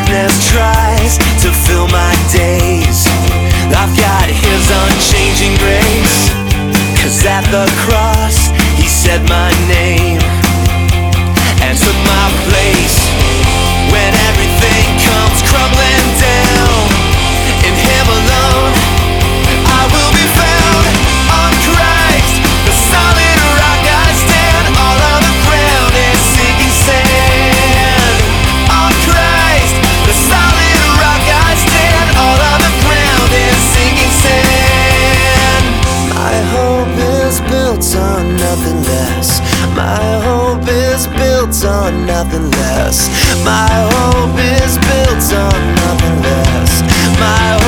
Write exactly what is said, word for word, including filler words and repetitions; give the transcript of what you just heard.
darkness tries to fill my days, I've got His unchanging grace. 'Cause at the cross He said my name and took my place. When everything comes crumbling down, in Him alone I will be found. On Christ, the solid rock I stand, all of the ground is sinking sand. On Christ, the solid rock I stand, all of the ground is sinking sand. My hope is built on nothing less. My hope is built on nothing less. My hope is built on nothing less. My hope